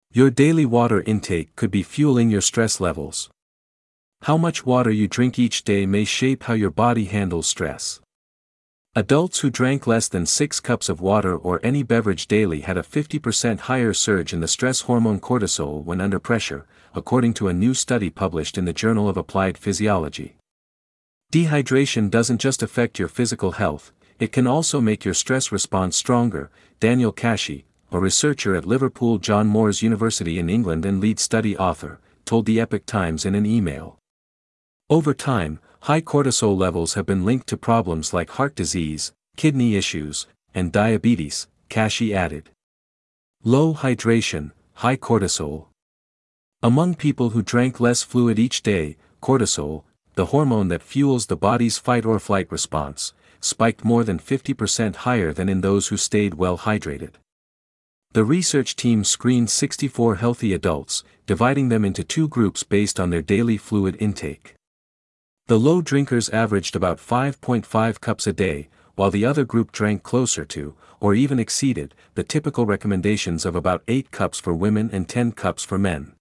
Your daily water intake could be fueling your stress levels. How much water you drink each day may shape how your body handles stress. Adults who drank less than 6 cups of water or any beverage daily had a 50% higher surge in the stress hormone cortisol when under pressure, according to a new study published in the Journal of Applied Physiology. Dehydration doesn't just affect your physical health, it can also make your stress response stronger, Daniel Kashey, a researcher at Liverpool John Moores University in England and lead study author, told the Epoch Times in an email. Over time, high cortisol levels have been linked to problems like heart disease, kidney issues, and diabetes, Kashey added. Low hydration, high cortisol. Among people who drank less fluid each day, cortisol, the hormone that fuels the body's fight-or-flight response, spiked more than 50% higher than in those who stayed well hydrated. The research team screened 64 healthy adults, dividing them into 2 groups based on their daily fluid intake. The low drinkers averaged about 5.5 cups a day, while the other group drank closer to, or even exceeded, the typical recommendations of about 8 cups for women and 10 cups for men.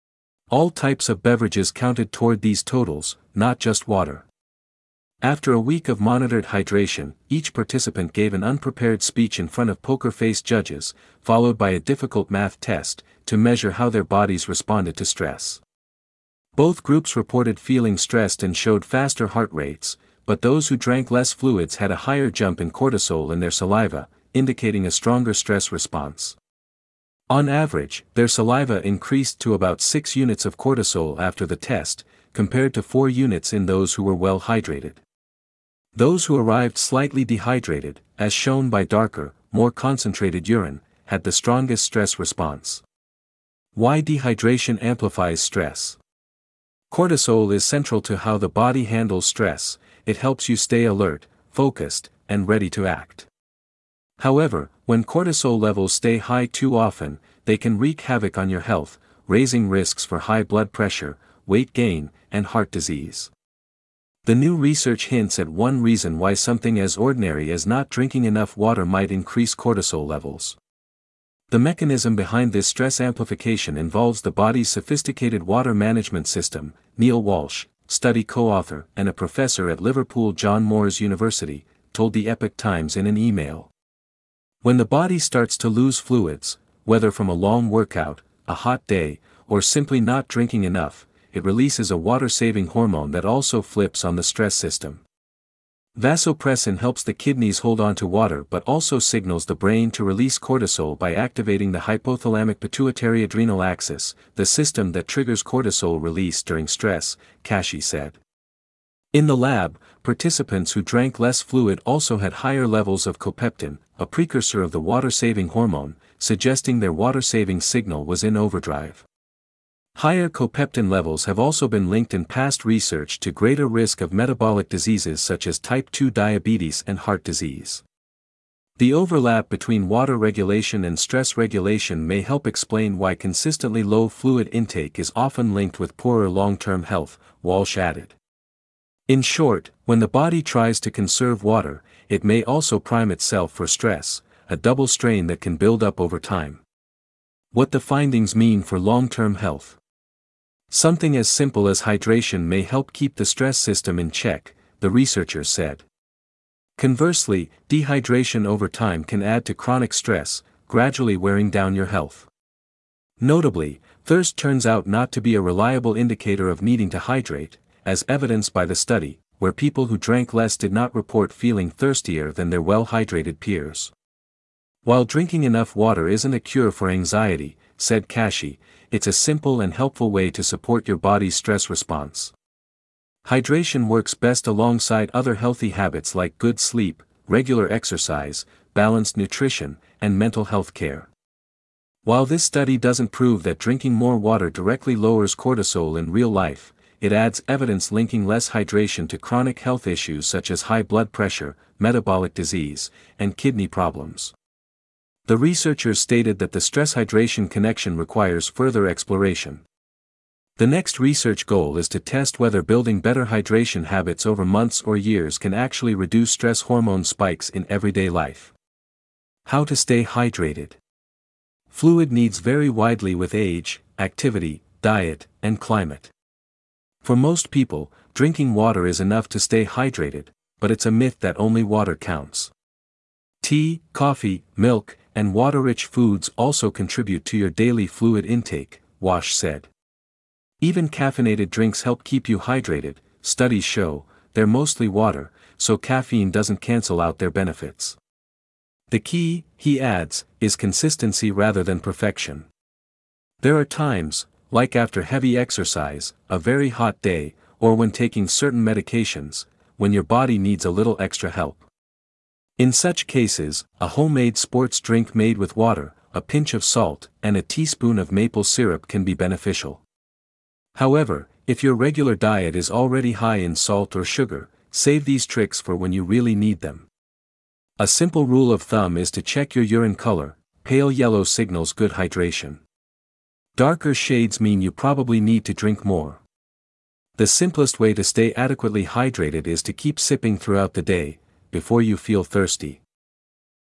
All types of beverages counted toward these totals, not just water. After a week of monitored hydration, each participant gave an unprepared speech in front of poker-faced judges, followed by a difficult math test, to measure how their bodies responded to stress. Both groups reported feeling stressed and showed faster heart rates, but those who drank less fluids had a higher jump in cortisol in their saliva, indicating a stronger stress response. On average, their saliva increased to about 6 units of cortisol after the test, compared to 4 units in those who were well hydrated. Those who arrived slightly dehydrated, as shown by darker, more concentrated urine, had the strongest stress response. Why dehydration amplifies stress? Cortisol is central to how the body handles stress. It helps you stay alert, focused, and ready to act. However, when cortisol levels stay high too often, they can wreak havoc on your health, raising risks for high blood pressure, weight gain, and heart disease. The new research hints at one reason why something as ordinary as not drinking enough water might increase cortisol levels. The mechanism behind this stress amplification involves the body's sophisticated water management system, Neil Walsh, study co-author and a professor at Liverpool John Moores University, told the Epoch Times in an email. When the body starts to lose fluids, whether from a long workout, a hot day, or simply not drinking enough, it releases a water-saving hormone that also flips on the stress system. Vasopressin helps the kidneys hold on to water but also signals the brain to release cortisol by activating the hypothalamic pituitary adrenal axis, the system that triggers cortisol release during stress, Kashey said. In the lab, participants who drank less fluid also had higher levels of copeptin, a precursor of the water-saving hormone, suggesting their water-saving signal was in overdrive. Higher copeptin levels have also been linked in past research to greater risk of metabolic diseases such as type 2 diabetes and heart disease. The overlap between water regulation and stress regulation may help explain why consistently low fluid intake is often linked with poorer long-term health, Walsh added. In short, when the body tries to conserve water, it may also prime itself for stress, a double strain that can build up over time. What the findings mean for long-term health. Something as simple as hydration may help keep the stress system in check, the researchers said. Conversely, dehydration over time can add to chronic stress, gradually wearing down your health. Notably, thirst turns out not to be a reliable indicator of needing to hydrate, as evidenced by the study, where people who drank less did not report feeling thirstier than their well-hydrated peers. While drinking enough water isn't a cure for anxiety, said Kashey, it's a simple and helpful way to support your body's stress response. Hydration works best alongside other healthy habits like good sleep, regular exercise, balanced nutrition, and mental health care. While this study doesn't prove that drinking more water directly lowers cortisol in real life, it adds evidence linking less hydration to chronic health issues such as high blood pressure, metabolic disease, and kidney problems. The researchers stated that the stress-hydration connection requires further exploration. The next research goal is to test whether building better hydration habits over months or years can actually reduce stress hormone spikes in everyday life. How to stay hydrated. Fluid needs vary widely with age, activity, diet, and climate. For most people, drinking water is enough to stay hydrated, but it's a myth that only water counts. Tea, coffee, milk, and water-rich foods also contribute to your daily fluid intake, Wash said. Even caffeinated drinks help keep you hydrated. Studies show they're mostly water, so caffeine doesn't cancel out their benefits. The key, he adds, is consistency rather than perfection. There are times, like after heavy exercise, a very hot day, or when taking certain medications, when your body needs a little extra help. In such cases, a homemade sports drink made with water, a pinch of salt, and a teaspoon of maple syrup can be beneficial. However, if your regular diet is already high in salt or sugar, save these tricks for when you really need them. A simple rule of thumb is to check your urine color. Pale yellow signals good hydration. Darker shades mean you probably need to drink more. The simplest way to stay adequately hydrated is to keep sipping throughout the day, before you feel thirsty.